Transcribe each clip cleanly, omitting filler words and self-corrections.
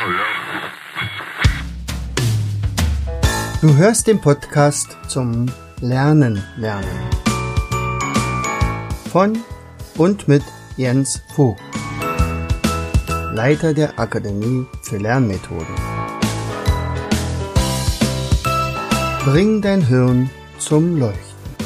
Du hörst den Podcast zum Lernen. Von und mit Jens Vogt, Leiter der Akademie für Lernmethoden. Bring dein Hirn zum Leuchten.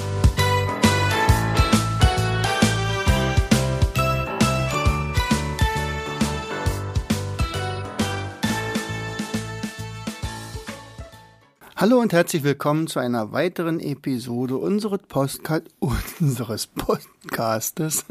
Hallo und herzlich willkommen zu einer weiteren Episode unseres Podcastes.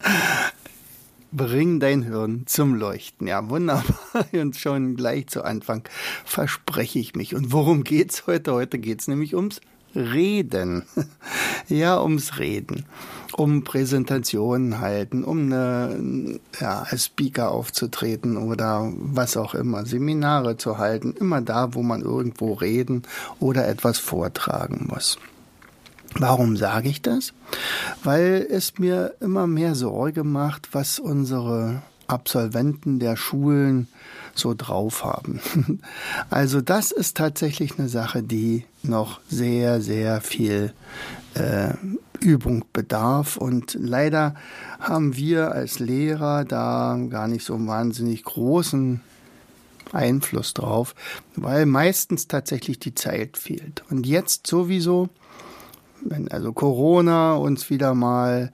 Bring dein Hirn zum Leuchten. Ja, wunderbar. Und schon gleich zu Anfang verspreche ich mich. Und worum geht's heute? Heute geht's nämlich ums Reden. Ja, ums Reden. Um Präsentationen halten, um als Speaker aufzutreten oder was auch immer, Seminare zu halten, immer da, wo man irgendwo reden oder etwas vortragen muss. Warum sage ich das? Weil es mir immer mehr Sorge macht, was unsere Absolventen der Schulen so drauf haben. Also das ist tatsächlich eine Sache, die noch sehr, sehr viel Übung bedarf, und leider haben wir als Lehrer da gar nicht so einen wahnsinnig großen Einfluss drauf, weil meistens tatsächlich die Zeit fehlt. Und jetzt sowieso, wenn also Corona uns wieder mal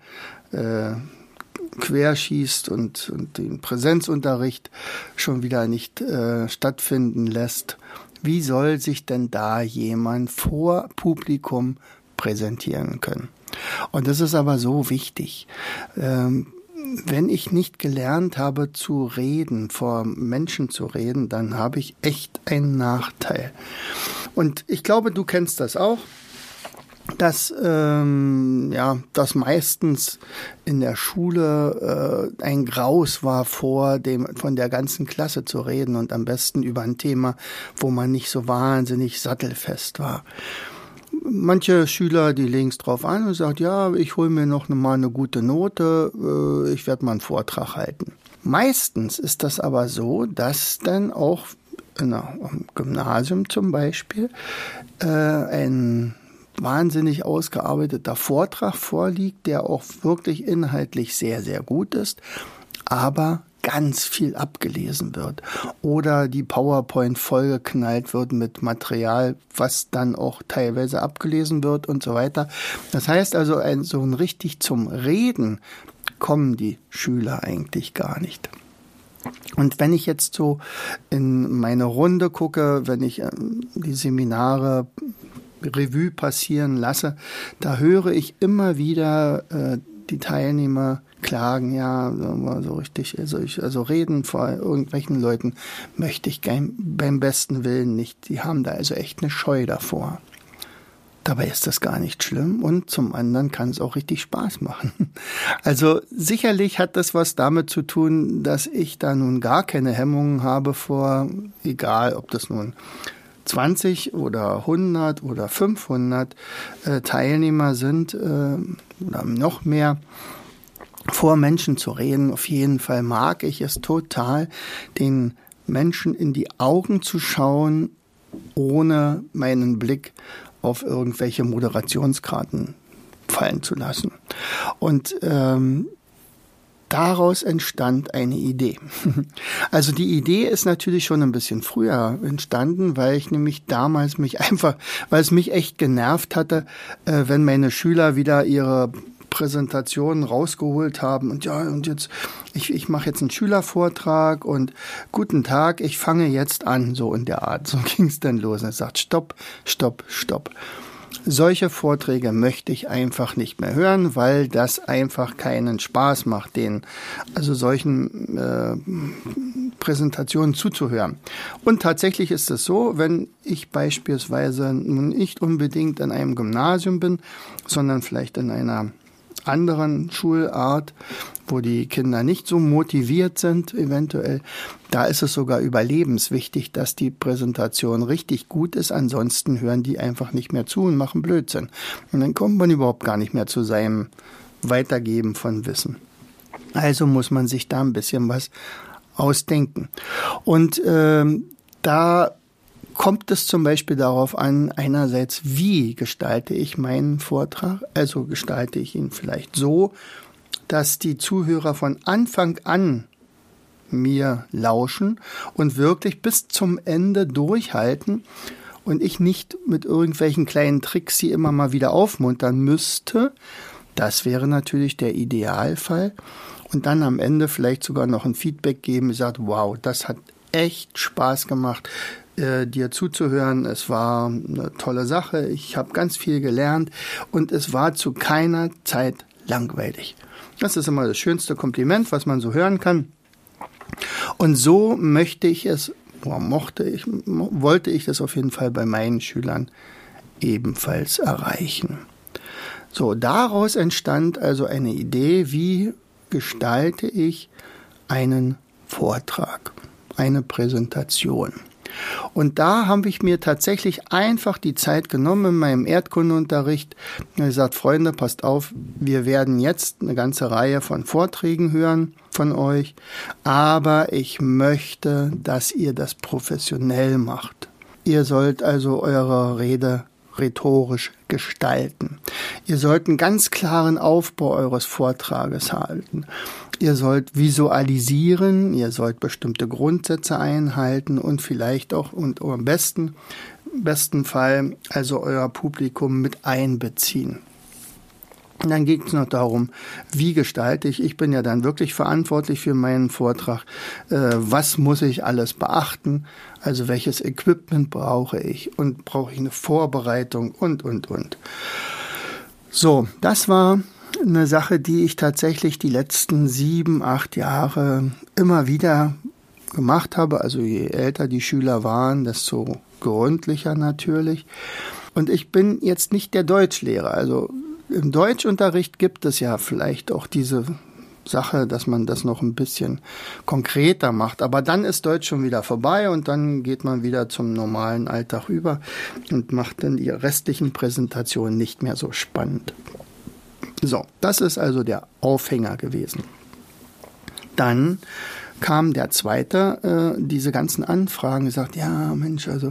querschießt und den Präsenzunterricht schon wieder nicht stattfinden lässt, wie soll sich denn da jemand vor Publikum präsentieren können? Und das ist aber so wichtig. Wenn ich nicht gelernt habe zu reden, vor Menschen zu reden, dann habe ich echt einen Nachteil. Und ich glaube, du kennst das auch, dass das meistens in der Schule ein Graus war, von der ganzen Klasse zu reden, und am besten über ein Thema, wo man nicht so wahnsinnig sattelfest war. Manche Schüler, die legen es drauf an und sagen, ja, ich hole mir noch mal eine gute Note, ich werde mal einen Vortrag halten. Meistens ist das aber so, dass dann auch am Gymnasium zum Beispiel ein wahnsinnig ausgearbeiteter Vortrag vorliegt, der auch wirklich inhaltlich sehr, sehr gut ist, aber ganz viel abgelesen wird oder die PowerPoint vollgeknallt wird mit Material, was dann auch teilweise abgelesen wird und so weiter. Das heißt also, so ein richtig zum Reden kommen die Schüler eigentlich gar nicht. Und wenn ich jetzt so in meine Runde gucke, wenn ich die Seminare Revue passieren lasse, da höre ich immer wieder die Teilnehmer klagen, ja, so richtig, also reden vor irgendwelchen Leuten möchte ich beim besten Willen nicht. Die haben da also echt eine Scheu davor. Dabei ist das gar nicht schlimm, und zum anderen kann es auch richtig Spaß machen. Also sicherlich hat das was damit zu tun, dass ich da nun gar keine Hemmungen habe vor, egal ob das nun 20 oder 100 oder 500 Teilnehmer sind oder noch mehr, vor Menschen zu reden. Auf jeden Fall mag ich es total, den Menschen in die Augen zu schauen, ohne meinen Blick auf irgendwelche Moderationskarten fallen zu lassen. Und daraus entstand eine Idee. Also die Idee ist natürlich schon ein bisschen früher entstanden, weil ich nämlich damals weil es mich echt genervt hatte, wenn meine Schüler wieder ihre Präsentationen rausgeholt haben und jetzt, ich mache jetzt einen Schülervortrag und guten Tag, ich fange jetzt an, so in der Art. So ging es dann los. Und er sagt, stopp. Solche Vorträge möchte ich einfach nicht mehr hören, weil das einfach keinen Spaß macht, solchen Präsentationen zuzuhören. Und tatsächlich ist es so, wenn ich beispielsweise nun nicht unbedingt an einem Gymnasium bin, sondern vielleicht in einer anderen Schulart, wo die Kinder nicht so motiviert sind, eventuell, da ist es sogar überlebenswichtig, dass die Präsentation richtig gut ist. Ansonsten hören die einfach nicht mehr zu und machen Blödsinn. Und dann kommt man überhaupt gar nicht mehr zu seinem Weitergeben von Wissen. Also muss man sich da ein bisschen was ausdenken. Und da kommt es zum Beispiel darauf an, einerseits, wie gestalte ich meinen Vortrag? Also gestalte ich ihn vielleicht so, dass die Zuhörer von Anfang an mir lauschen und wirklich bis zum Ende durchhalten und ich nicht mit irgendwelchen kleinen Tricks sie immer mal wieder aufmuntern müsste. Das wäre natürlich der Idealfall. Und dann am Ende vielleicht sogar noch ein Feedback geben, sagt, wow, das hat echt Spaß gemacht, dir zuzuhören. Es war eine tolle Sache. Ich habe ganz viel gelernt und es war zu keiner Zeit langweilig. Das ist immer das schönste Kompliment, was man so hören kann. Und so wollte ich das auf jeden Fall bei meinen Schülern ebenfalls erreichen. So, daraus entstand also eine Idee, wie gestalte ich einen Vortrag, eine Präsentation. Und da habe ich mir tatsächlich einfach die Zeit genommen in meinem Erdkundeunterricht und gesagt, Freunde, passt auf, wir werden jetzt eine ganze Reihe von Vorträgen hören von euch, aber ich möchte, dass ihr das professionell macht. Ihr sollt also eure Rede rhetorisch gestalten. Ihr sollt einen ganz klaren Aufbau eures Vortrages halten. Ihr sollt visualisieren, ihr sollt bestimmte Grundsätze einhalten und vielleicht auch und im besten Fall also euer Publikum mit einbeziehen. Und dann geht es noch darum, wie gestalte ich. Ich bin ja dann wirklich verantwortlich für meinen Vortrag. Was muss ich alles beachten? Also welches Equipment brauche ich? Und brauche ich eine Vorbereitung und. So, das war eine Sache, die ich tatsächlich die letzten 7, 8 Jahre immer wieder gemacht habe. Also je älter die Schüler waren, desto gründlicher natürlich. Und ich bin jetzt nicht der Deutschlehrer. Also im Deutschunterricht gibt es ja vielleicht auch diese Sache, dass man das noch ein bisschen konkreter macht. Aber dann ist Deutsch schon wieder vorbei und dann geht man wieder zum normalen Alltag über und macht dann die restlichen Präsentationen nicht mehr so spannend. So, das ist also der Aufhänger gewesen. Dann kam der zweite, diese ganzen Anfragen, gesagt, ja Mensch, also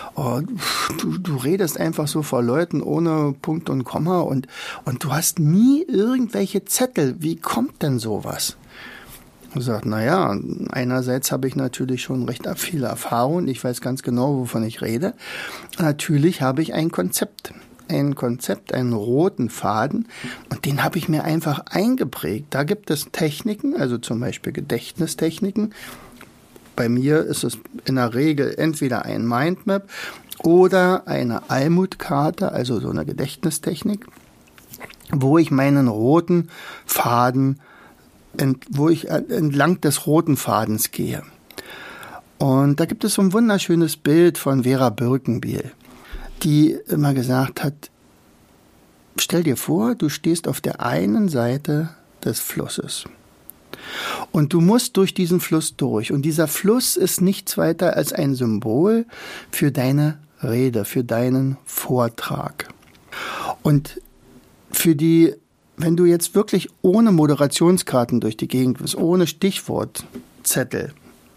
du redest einfach so vor Leuten ohne Punkt und Komma und du hast nie irgendwelche Zettel. Wie kommt denn sowas? Ich sage, naja, einerseits habe ich natürlich schon recht viele Erfahrungen. Ich weiß ganz genau, wovon ich rede. Natürlich habe ich ein Konzept, einen roten Faden und den habe ich mir einfach eingeprägt. Da gibt es Techniken, also zum Beispiel Gedächtnistechniken. Bei mir ist es in der Regel entweder ein Mindmap oder eine Almutkarte, also so eine Gedächtnistechnik, wo ich meinen roten Faden, wo ich entlang des roten Fadens gehe. Und da gibt es so ein wunderschönes Bild von Vera Birkenbiel, die immer gesagt hat, stell dir vor, du stehst auf der einen Seite des Flusses und du musst durch diesen Fluss durch und dieser Fluss ist nichts weiter als ein Symbol für deine Rede, für deinen Vortrag. Und wenn du jetzt wirklich ohne Moderationskarten durch die Gegend bist, ohne Stichwortzettel,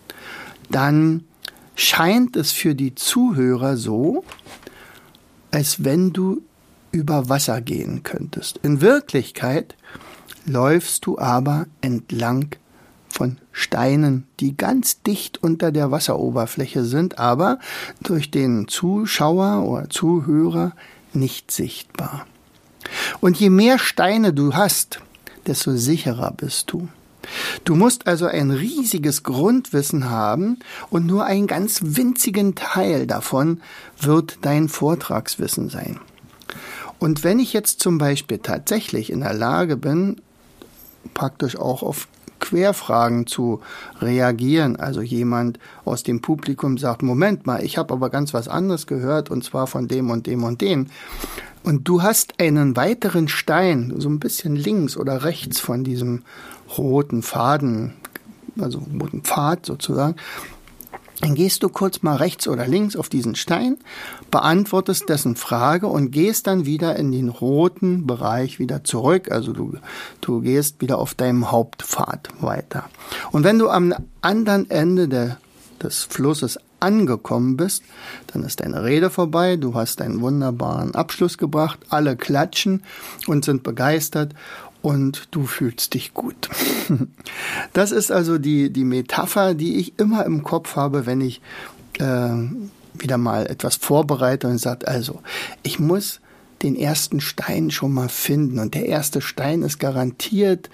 dann scheint es für die Zuhörer so, als wenn du über Wasser gehen könntest. In Wirklichkeit läufst du aber entlang von Steinen, die ganz dicht unter der Wasseroberfläche sind, aber durch den Zuschauer oder Zuhörer nicht sichtbar. Und je mehr Steine du hast, desto sicherer bist du. Du musst also ein riesiges Grundwissen haben und nur einen ganz winzigen Teil davon wird dein Vortragswissen sein. Und wenn ich jetzt zum Beispiel tatsächlich in der Lage bin, praktisch auch auf Querfragen zu reagieren, also jemand aus dem Publikum sagt, Moment mal, ich habe aber ganz was anderes gehört und zwar von dem und dem und dem. Und du hast einen weiteren Stein, so ein bisschen links oder rechts von diesem roten Faden, also roten Pfad sozusagen, Dann gehst du kurz mal rechts oder links auf diesen Stein, beantwortest dessen Frage und gehst dann wieder in den roten Bereich wieder zurück. Also du gehst wieder auf deinem Hauptpfad weiter. Und wenn du am anderen Ende des Flusses angekommen bist, dann ist deine Rede vorbei, du hast einen wunderbaren Abschluss gebracht, alle klatschen und sind begeistert und du fühlst dich gut. Das ist also die Metapher, die ich immer im Kopf habe, wenn ich wieder mal etwas vorbereite und sage, also ich muss den ersten Stein schon mal finden und der erste Stein ist garantiert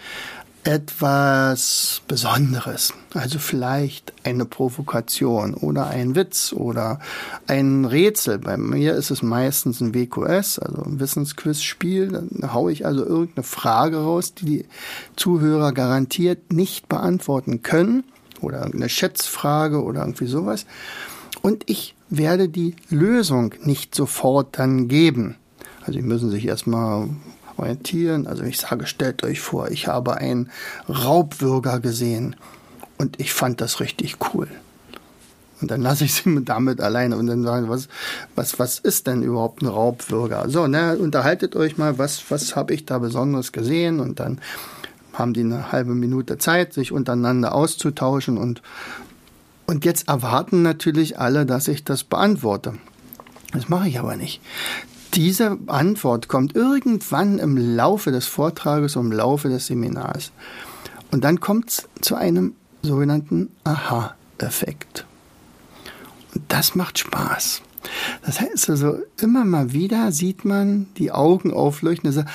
etwas Besonderes, also vielleicht eine Provokation oder ein Witz oder ein Rätsel. Bei mir ist es meistens ein WQS, also ein Wissensquiz-Spiel. Dann haue ich also irgendeine Frage raus, die Zuhörer garantiert nicht beantworten können oder irgendeine Schätzfrage oder irgendwie sowas. Und ich werde die Lösung nicht sofort dann geben. Also die müssen sich erstmal orientieren. Also ich sage, stellt euch vor, ich habe einen Raubwürger gesehen und ich fand das richtig cool. Und dann lasse ich sie damit alleine und dann sagen, was ist denn überhaupt ein Raubwürger? So, unterhaltet euch mal, was habe ich da Besonderes gesehen? Und dann haben die eine halbe Minute Zeit, sich untereinander auszutauschen und jetzt erwarten natürlich alle, dass ich das beantworte. Das mache ich aber nicht. Diese Antwort kommt irgendwann im Laufe des Vortrages, im Laufe des Seminars. Und dann kommt es zu einem sogenannten Aha-Effekt. Und das macht Spaß. Das heißt also, immer mal wieder sieht man die Augen aufleuchten und sagt,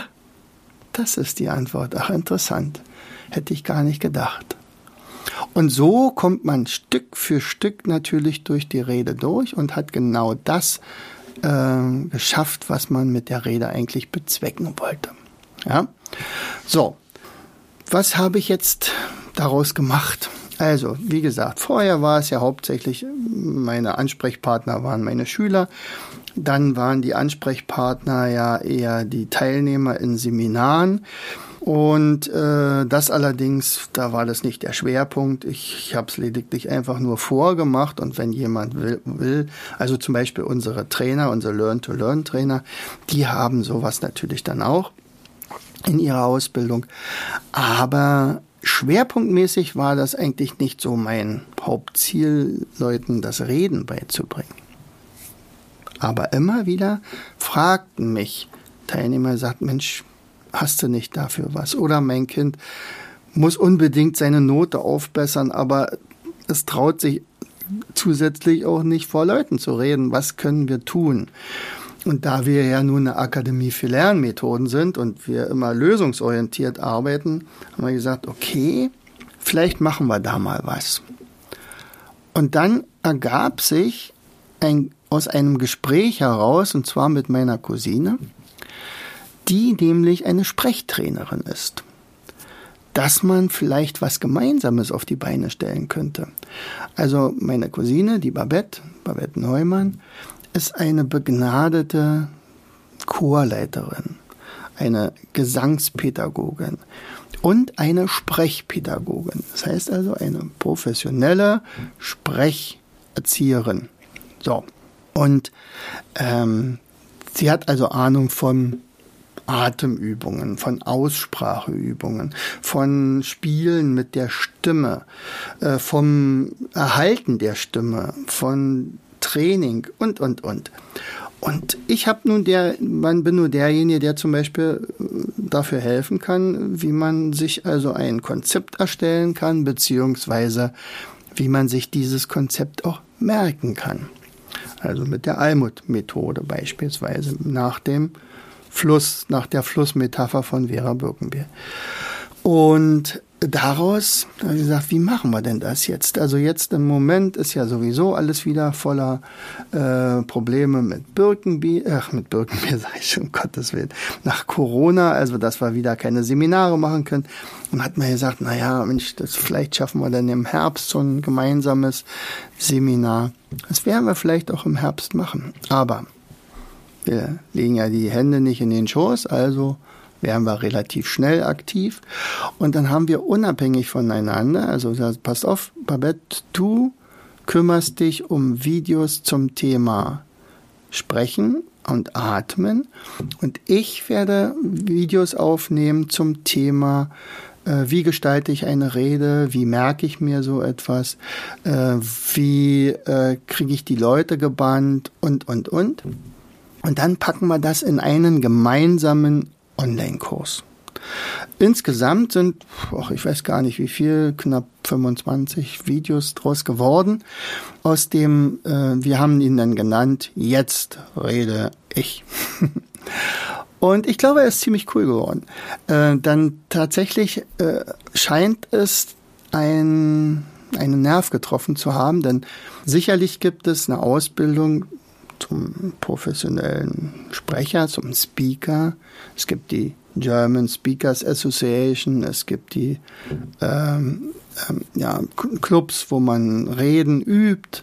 das ist die Antwort. Ach, interessant. Hätte ich gar nicht gedacht. Und so kommt man Stück für Stück natürlich durch die Rede durch und hat genau das geschafft, was man mit der Rede eigentlich bezwecken wollte. Ja? So, was habe ich jetzt daraus gemacht? Also, wie gesagt, vorher war es ja hauptsächlich, meine Ansprechpartner waren meine Schüler, dann waren die Ansprechpartner ja eher die Teilnehmer in Seminaren. Und das allerdings, da war das nicht der Schwerpunkt. Ich habe es lediglich einfach nur vorgemacht. Und wenn jemand will, also zum Beispiel unsere Trainer, unsere Learn-to-Learn-Trainer, die haben sowas natürlich dann auch in ihrer Ausbildung. Aber schwerpunktmäßig war das eigentlich nicht so mein Hauptziel, Leuten das Reden beizubringen. Aber immer wieder fragten mich Teilnehmer, sagten, Mensch, hast du nicht dafür was? Oder mein Kind muss unbedingt seine Note aufbessern, aber es traut sich zusätzlich auch nicht vor Leuten zu reden. Was können wir tun? Und da wir ja nun eine Akademie für Lernmethoden sind und wir immer lösungsorientiert arbeiten, haben wir gesagt, okay, vielleicht machen wir da mal was. Und dann ergab sich aus einem Gespräch heraus, und zwar mit meiner Cousine, die nämlich eine Sprechtrainerin ist, dass man vielleicht was Gemeinsames auf die Beine stellen könnte. Also meine Cousine, die Babette Neumann, ist eine begnadete Chorleiterin, eine Gesangspädagogin und eine Sprechpädagogin. Das heißt also eine professionelle Sprecherzieherin. So, und sie hat also Ahnung von Atemübungen, von Ausspracheübungen, von Spielen mit der Stimme, vom Erhalten der Stimme, von Training und. Und ich bin nur derjenige, der zum Beispiel dafür helfen kann, wie man sich also ein Konzept erstellen kann, beziehungsweise wie man sich dieses Konzept auch merken kann. Also mit der Almut-Methode beispielsweise, nach der Flussmetapher von Vera Birkenbier. Und daraus habe ich gesagt, wie machen wir denn das jetzt? Also jetzt im Moment ist ja sowieso alles wieder voller Probleme mit Birkenbier sage ich schon, um Gottes Willen, nach Corona, also dass wir wieder keine Seminare machen können. Und hat man gesagt, Mensch, vielleicht schaffen wir dann im Herbst so ein gemeinsames Seminar. Das werden wir vielleicht auch im Herbst machen. Aber wir legen ja die Hände nicht in den Schoß, also werden wir relativ schnell aktiv. Und dann haben wir unabhängig voneinander, also passt auf, Babette, du kümmerst dich um Videos zum Thema Sprechen und Atmen und ich werde Videos aufnehmen zum Thema wie gestalte ich eine Rede, wie merke ich mir so etwas, wie kriege ich die Leute gebannt und. Und dann packen wir das in einen gemeinsamen Online-Kurs. Insgesamt sind, ich weiß gar nicht wie viel, knapp 25 Videos draus geworden. Aus dem, wir haben ihn dann genannt, jetzt rede ich. Und ich glaube, er ist ziemlich cool geworden. Dann tatsächlich scheint es einen Nerv getroffen zu haben, denn sicherlich gibt es eine Ausbildung zum professionellen Sprecher, zum Speaker. Es gibt die German Speakers Association, es gibt die Clubs, wo man Reden übt,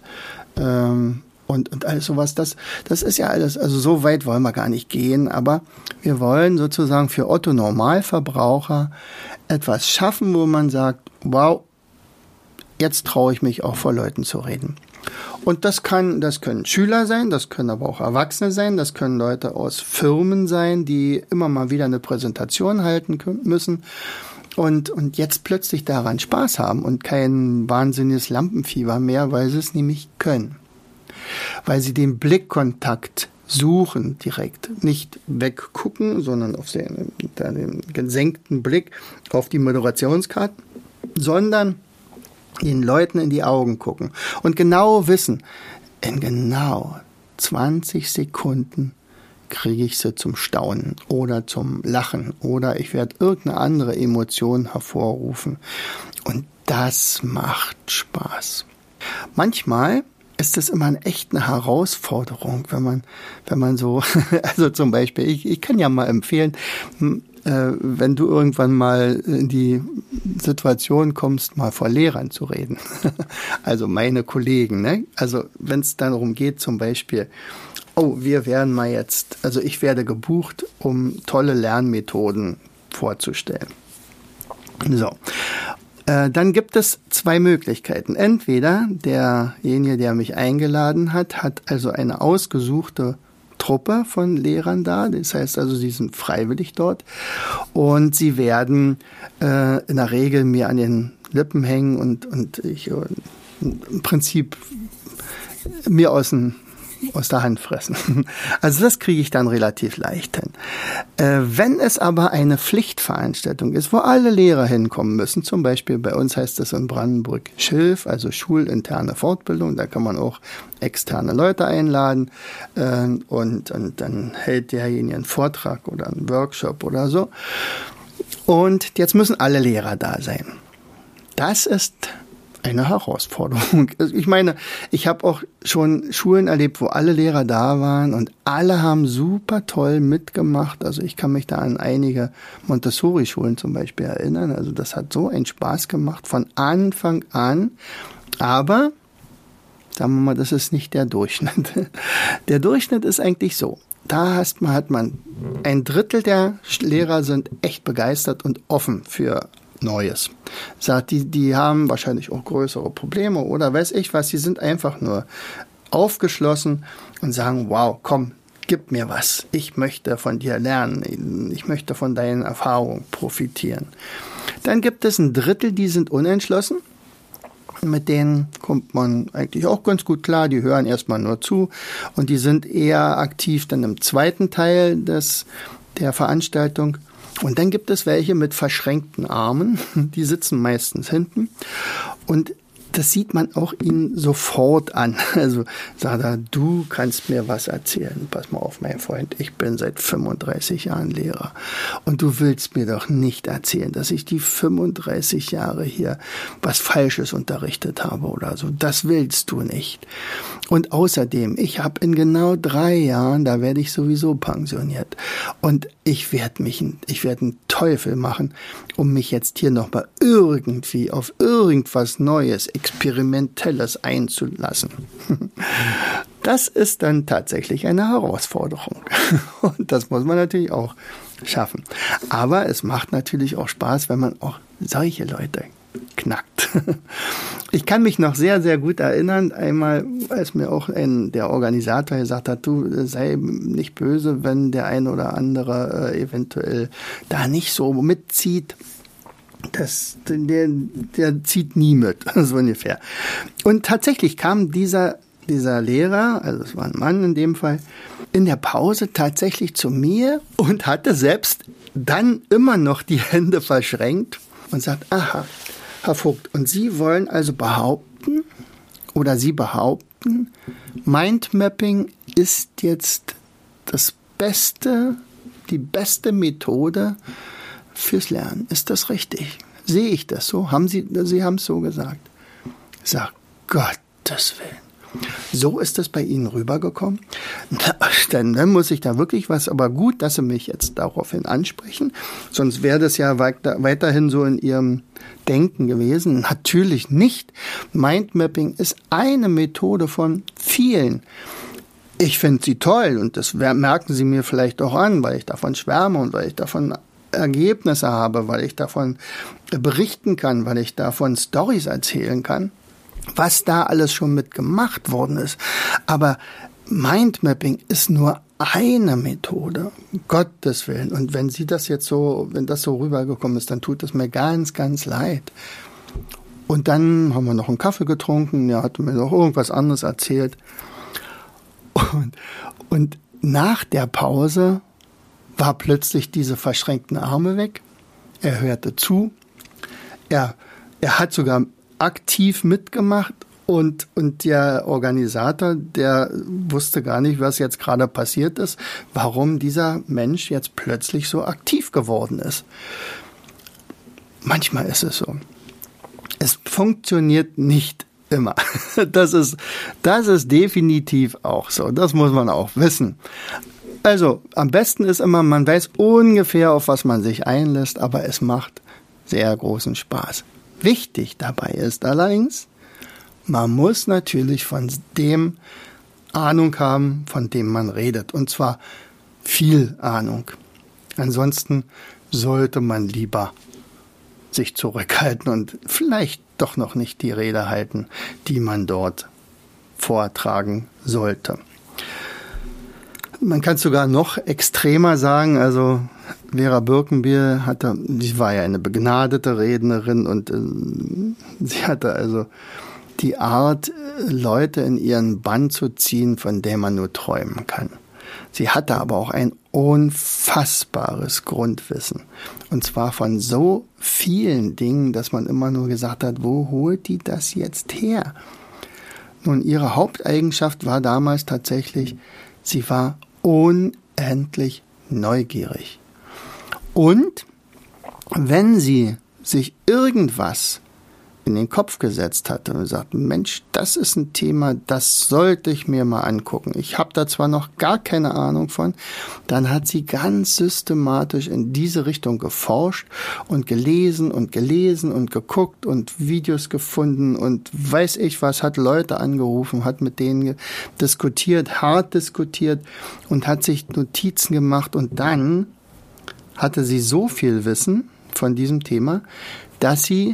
und alles sowas, das ist ja alles, also so weit wollen wir gar nicht gehen, aber wir wollen sozusagen für Otto Normalverbraucher etwas schaffen, wo man sagt, wow, jetzt traue ich mich auch vor Leuten zu reden. Und das können Schüler sein, das können aber auch Erwachsene sein, das können Leute aus Firmen sein, die immer mal wieder eine Präsentation halten müssen und jetzt plötzlich daran Spaß haben und kein wahnsinniges Lampenfieber mehr, weil sie es nämlich können. Weil sie den Blickkontakt suchen direkt. Nicht weggucken, sondern auf den gesenkten Blick auf die Moderationskarten, sondern den Leuten in die Augen gucken und genau wissen, in genau 20 Sekunden kriege ich sie zum Staunen oder zum Lachen oder ich werde irgendeine andere Emotion hervorrufen. Und das macht Spaß. Manchmal ist es immer echt eine Herausforderung, wenn man so, also zum Beispiel, ich kann ja mal empfehlen, wenn du irgendwann mal in die Situation kommst, mal vor Lehrern zu reden. Also meine Kollegen, ne? Also wenn es darum geht, zum Beispiel, ich werde gebucht, um tolle Lernmethoden vorzustellen. So. Dann gibt es zwei Möglichkeiten. Entweder derjenige, der mich eingeladen hat also eine ausgesuchte Truppe von Lehrern da. Das heißt also, sie sind freiwillig dort und sie werden in der Regel mir an den Lippen hängen und ich im Prinzip mir aus der Hand fressen. Also das kriege ich dann relativ leicht hin. Wenn es aber eine Pflichtveranstaltung ist, wo alle Lehrer hinkommen müssen, zum Beispiel bei uns heißt es in Brandenburg Schilf, also schulinterne Fortbildung, da kann man auch externe Leute einladen und dann hält derjenige einen Vortrag oder einen Workshop oder so. Und jetzt müssen alle Lehrer da sein. Das ist eine Herausforderung. Ich meine, ich habe auch schon Schulen erlebt, wo alle Lehrer da waren und alle haben super toll mitgemacht. Also ich kann mich da an einige Montessori-Schulen zum Beispiel erinnern. Also das hat so einen Spaß gemacht von Anfang an. Aber, sagen wir mal, das ist nicht der Durchschnitt. Der Durchschnitt ist eigentlich so. Da hat man ein Drittel der Lehrer sind echt begeistert und offen für Neues. Sagt, die haben wahrscheinlich auch größere Probleme oder weiß ich was, die sind einfach nur aufgeschlossen und sagen, wow, komm, gib mir was. Ich möchte von dir lernen. Ich möchte von deinen Erfahrungen profitieren. Dann gibt es ein Drittel, die sind unentschlossen. Mit denen kommt man eigentlich auch ganz gut klar. Die hören erstmal nur zu und die sind eher aktiv dann im zweiten Teil der Veranstaltung. Und dann gibt es welche mit verschränkten Armen, die sitzen meistens hinten und das sieht man auch ihnen sofort an. Also sagt er, du kannst mir was erzählen. Pass mal auf, mein Freund, ich bin seit 35 Jahren Lehrer und du willst mir doch nicht erzählen, dass ich die 35 Jahre hier was Falsches unterrichtet habe oder so. Das willst du nicht. Und außerdem, ich habe in genau 3 Jahren, da werde ich sowieso pensioniert und ich werde einen Teufel machen, um mich jetzt hier nochmal irgendwie auf irgendwas Neues, Experimentelles einzulassen. Das ist dann tatsächlich eine Herausforderung. Und das muss man natürlich auch schaffen. Aber es macht natürlich auch Spaß, wenn man auch solche Leute knackt. Ich kann mich noch sehr, sehr gut erinnern, einmal, als mir auch der Organisator gesagt hat, du sei nicht böse, wenn der eine oder andere eventuell da nicht so mitzieht. Der zieht nie mit, so ungefähr. Und tatsächlich kam dieser Lehrer, also es war ein Mann in dem Fall, in der Pause tatsächlich zu mir und hatte selbst dann immer noch die Hände verschränkt und sagt, aha, Herr Vogt, und Sie wollen also behaupten, Mindmapping ist jetzt die beste Methode fürs Lernen. Ist das richtig? Sehe ich das so? Sie haben es so gesagt. Ich sage, Gottes Willen. So ist es bei Ihnen rübergekommen. Dann muss ich da wirklich was, aber gut, dass Sie mich jetzt daraufhin ansprechen. Sonst wäre das ja weiterhin so in Ihrem Denken gewesen. Natürlich nicht. Mindmapping ist eine Methode von vielen. Ich finde sie toll und das merken Sie mir vielleicht auch an, weil ich davon schwärme und weil ich davon Ergebnisse habe, weil ich davon berichten kann, weil ich davon Storys erzählen kann, was da alles schon mit gemacht worden ist. Aber Mindmapping ist nur eine Methode, um Gottes Willen. Und wenn wenn das so rübergekommen ist, dann tut es mir ganz, ganz leid. Und dann haben wir noch einen Kaffee getrunken, er hat mir noch irgendwas anderes erzählt. Und nach der Pause war plötzlich diese verschränkten Arme weg. Er hörte zu. Er hat sogar aktiv mitgemacht und der Organisator, der wusste gar nicht, was jetzt gerade passiert ist, warum dieser Mensch jetzt plötzlich so aktiv geworden ist. Manchmal ist es so. Es funktioniert nicht immer. Das ist definitiv auch so. Das muss man auch wissen. Also, am besten ist immer, man weiß ungefähr, auf was man sich einlässt, aber es macht sehr großen Spaß. Wichtig dabei ist allerdings, man muss natürlich von dem Ahnung haben, von dem man redet. Und zwar viel Ahnung. Ansonsten sollte man lieber sich zurückhalten und vielleicht doch noch nicht die Rede halten, die man dort vortragen sollte. Man kann es sogar noch extremer sagen, also Vera Birkenbier sie war ja eine begnadete Rednerin und sie hatte also die Art, Leute in ihren Bann zu ziehen, von der man nur träumen kann. Sie hatte aber auch ein unfassbares Grundwissen. Und zwar von so vielen Dingen, dass man immer nur gesagt hat, wo holt die das jetzt her? Nun, ihre Haupteigenschaft war damals tatsächlich, sie war unendlich neugierig. Und wenn sie sich irgendwas in den Kopf gesetzt hatte und gesagt, Mensch, das ist ein Thema, das sollte ich mir mal angucken. Ich habe da zwar noch gar keine Ahnung von, dann hat sie ganz systematisch in diese Richtung geforscht und gelesen und geguckt und Videos gefunden und weiß ich was, hat Leute angerufen, hat mit denen diskutiert, hart diskutiert und hat sich Notizen gemacht und dann hatte sie so viel Wissen von diesem Thema, dass sie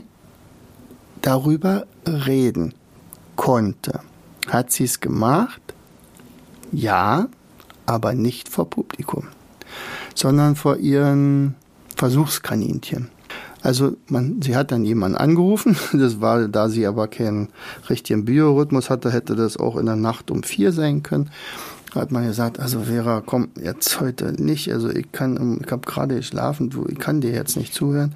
darüber reden konnte. Hat sie es gemacht? Ja, aber nicht vor Publikum, sondern vor ihren Versuchskaninchen. Also sie hat dann jemanden angerufen, das war, da sie aber keinen richtigen Biorhythmus hatte, hätte das auch in der Nacht um 4 sein können. Hat man gesagt, also Vera, komm jetzt heute nicht, also ich habe gerade geschlafen, ich kann dir jetzt nicht zuhören.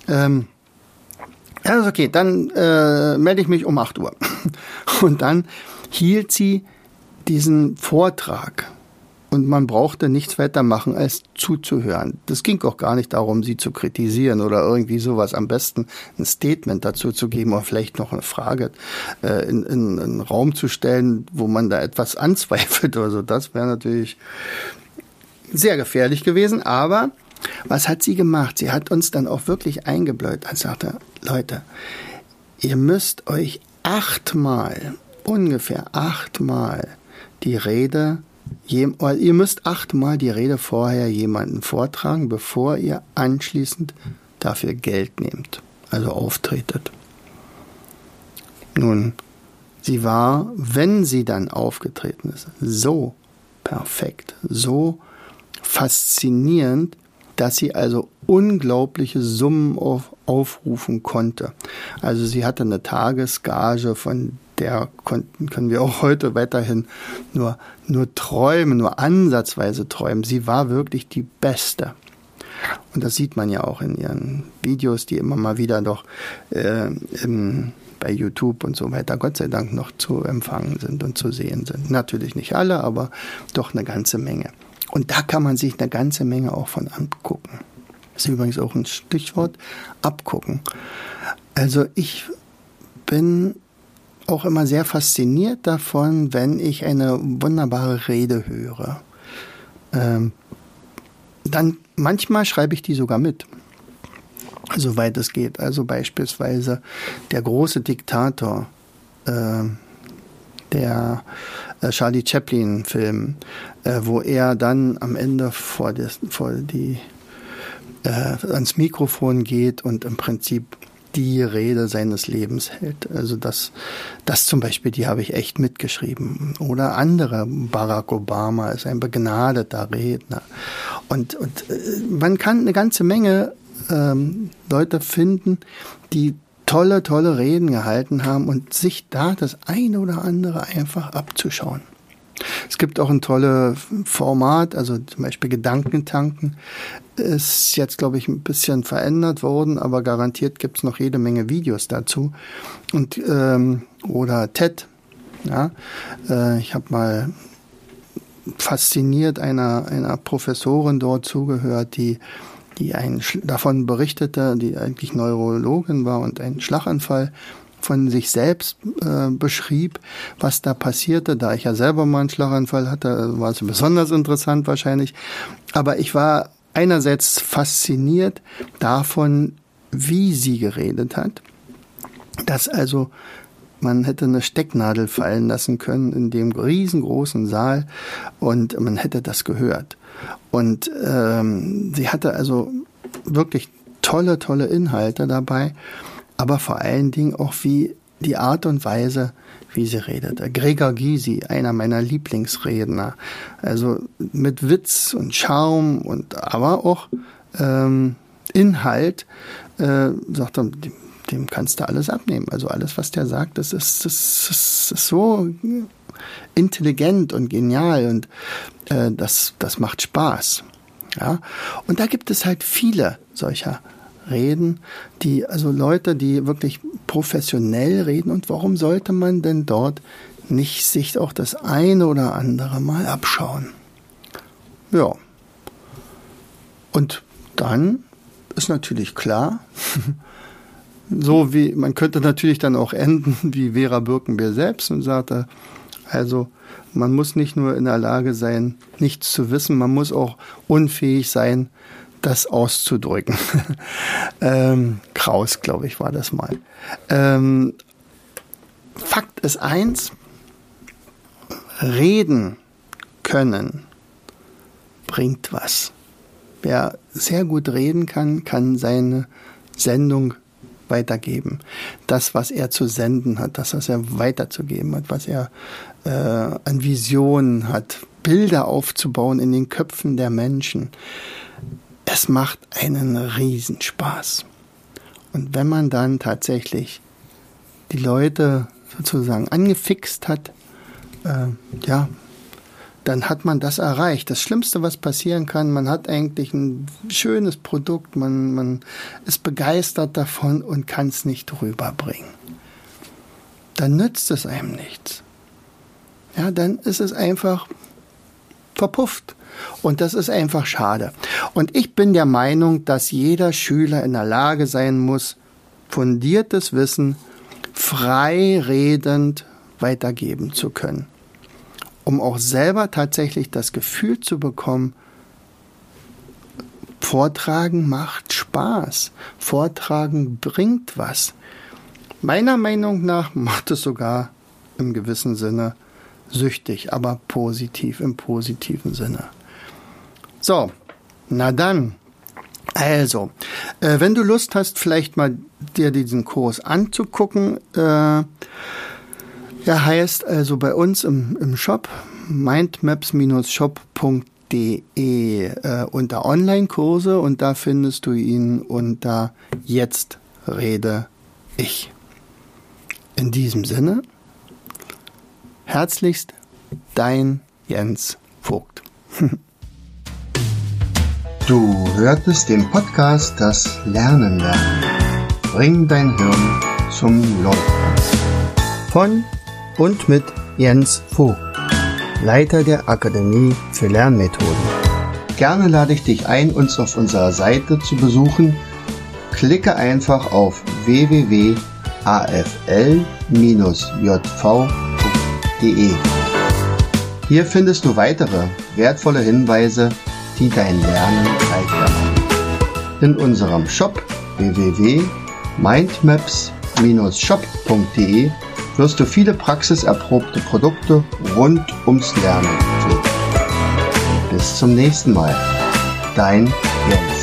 Ja, ist okay, dann melde ich mich um 8 Uhr. Und dann hielt sie diesen Vortrag. Und man brauchte nichts weiter machen, als zuzuhören. Das ging auch gar nicht darum, sie zu kritisieren oder irgendwie sowas. Am besten ein Statement dazu zu geben oder vielleicht noch eine Frage in einen Raum zu stellen, wo man da etwas anzweifelt oder so. Das wäre natürlich sehr gefährlich gewesen. Aber was hat sie gemacht? Sie hat uns dann auch wirklich eingebläut und sagte, Leute, ihr müsst euch ungefähr achtmal die Rede vorher jemanden vortragen, bevor ihr anschließend dafür Geld nehmt. also auftretet. Nun, sie war, wenn sie dann aufgetreten ist, so perfekt, so faszinierend, dass sie also unglaubliche Summen aufrufen konnte. Also sie hatte eine Tagesgage, von der können wir auch heute weiterhin nur träumen, nur ansatzweise träumen. Sie war wirklich die Beste. Und das sieht man ja auch in ihren Videos, die immer mal wieder doch bei YouTube und so weiter, Gott sei Dank, noch zu empfangen sind und zu sehen sind. Natürlich nicht alle, aber doch eine ganze Menge. Und da kann man sich eine ganze Menge auch von angucken. Das ist übrigens auch ein Stichwort, abgucken. Also ich bin auch immer sehr fasziniert davon, wenn ich eine wunderbare Rede höre. Dann manchmal schreibe ich die sogar mit, soweit es geht. Also beispielsweise der große Diktator, der Charlie Chaplin-Film, wo er dann am Ende ans Mikrofon geht und im Prinzip die Rede seines Lebens hält. Also das zum Beispiel, die habe ich echt mitgeschrieben. Oder andere, Barack Obama ist ein begnadeter Redner. Und man kann eine ganze Menge Leute finden, die tolle Reden gehalten haben und sich da das eine oder andere einfach abzuschauen. Es gibt auch ein tolles Format, also zum Beispiel Gedankentanken, ist jetzt, glaube ich, ein bisschen verändert worden, aber garantiert gibt es noch jede Menge Videos dazu. Und oder TED, ja, ich habe mal fasziniert einer Professorin dort zugehört, die davon berichtete, die eigentlich Neurologin war und einen Schlaganfall von sich selbst beschrieb, was da passierte. Da ich ja selber mal einen Schlaganfall hatte, war es besonders interessant wahrscheinlich. Aber ich war einerseits fasziniert davon, wie sie geredet hat, dass also man hätte eine Stecknadel fallen lassen können in dem riesengroßen Saal und man hätte das gehört. Und sie hatte also wirklich tolle Inhalte dabei, aber vor allen Dingen auch wie die Art und Weise, wie sie redet. Gregor Gysi, einer meiner Lieblingsredner, also mit Witz und Charme und aber auch Inhalt, sagt er, dem kannst du alles abnehmen. Also alles, was der sagt, das ist so intelligent und genial und das macht Spaß. Ja? Und da gibt es halt viele solcher Reden, also Leute, die wirklich professionell reden. Und warum sollte man denn dort nicht sich auch das eine oder andere mal abschauen? Ja. Und dann ist natürlich klar, so wie, man könnte natürlich dann auch enden wie Vera Birkenbier selbst und sagte, also man muss nicht nur in der Lage sein, nichts zu wissen, man muss auch unfähig sein, das auszudrücken. Kraus, glaube ich, war das mal. Fakt ist eins, reden können bringt was. Wer sehr gut reden kann, kann seine Sendung weitergeben. Das, was er zu senden hat, das, was er weiterzugeben hat, was er an Visionen hat, Bilder aufzubauen in den Köpfen der Menschen. Es macht einen Riesenspaß. Und wenn man dann tatsächlich die Leute sozusagen angefixt hat, dann hat man das erreicht. Das Schlimmste, was passieren kann, man hat eigentlich ein schönes Produkt, man ist begeistert davon und kann es nicht rüberbringen. Dann nützt es einem nichts. Ja, dann ist es einfach verpufft. Und das ist einfach schade. Und ich bin der Meinung, dass jeder Schüler in der Lage sein muss, fundiertes Wissen frei redend weitergeben zu können. Um auch selber tatsächlich das Gefühl zu bekommen, Vortragen macht Spaß. Vortragen bringt was. Meiner Meinung nach macht es sogar im gewissen Sinne süchtig, aber positiv, im positiven Sinne. So, na dann, also, Wenn du Lust hast, vielleicht mal dir diesen Kurs anzugucken, er heißt also bei uns im Shop mindmaps-shop.de unter Online-Kurse und da findest du ihn unter Jetzt rede ich. In diesem Sinne, herzlichst dein Jens Vogt. Du hörtest den Podcast Das Lernen lernen. Bring dein Hirn zum Leuchten. Von und mit Jens Vogt, Leiter der Akademie für Lernmethoden. Gerne lade ich dich ein, uns auf unserer Seite zu besuchen. Klicke einfach auf www.afl-jv.de. Hier findest du weitere wertvolle Hinweise, die dein Lernen leichter machen. In unserem Shop www.mindmaps-shop.de wirst du viele praxiserprobte Produkte rund ums Lernen finden. Bis zum nächsten Mal. Dein Jens.